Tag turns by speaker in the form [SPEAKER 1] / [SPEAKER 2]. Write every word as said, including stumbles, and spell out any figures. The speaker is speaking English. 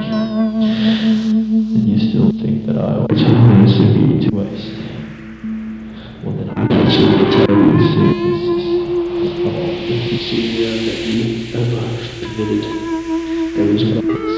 [SPEAKER 1] and you still think that I always have to be to waste. Well, then I can simply tell you this is all the behavior that you ever committed. There is one